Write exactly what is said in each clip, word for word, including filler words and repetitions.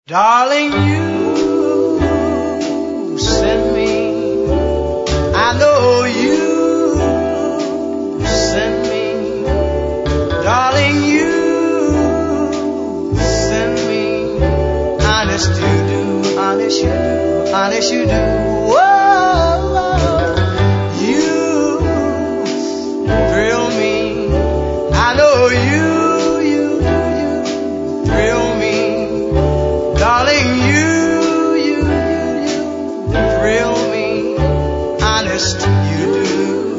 Darling, you sent me. I know you sent me. Darling, you sent me. Honest you do, honest you do, honest you do. Whoa, you thrill me. I know you, you, you thrill me. Darling, you, you, you, you thrill me. Honest you do.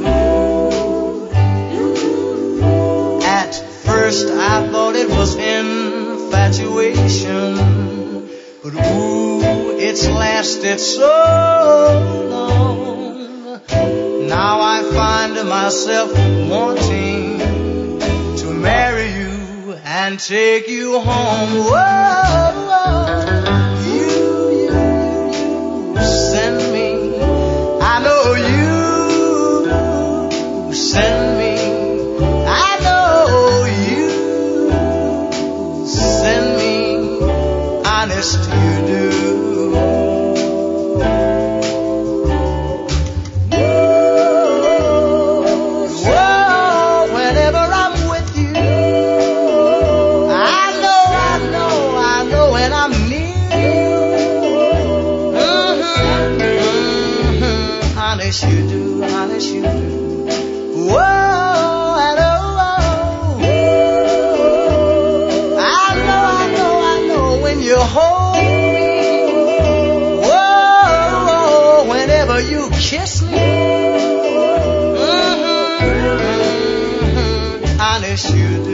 At first I thought it was infatuation, but ooh, it's lasted so long. Now I find myself wanting to marry you and take you home. Whoa, whoa. You, you, you send me. I know you send me. I know you send me. Honest you do. Whoa, whenever I'm with you, I know, I know, I know when I'm near you. Mm-hmm, mm-hmm. Honest you do, honest you do. Whoa, I know, I know, I know, I know when you hold me. Whoa, whenever you kiss me. Mm-hmm, mm-hmm. Honest you do.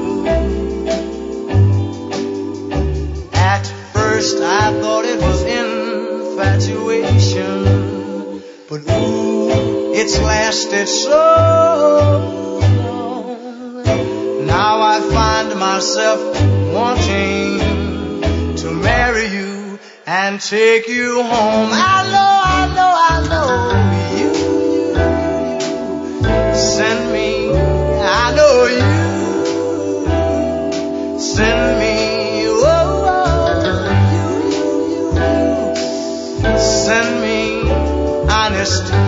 At first I thought it was infatuation, but ooh, it's lasted so long. Now I find myself wanting to marry you and take you home. I know, I know, I know you, you, you send me. I know you send me. Whoa, whoa, you, you, you send me. Honest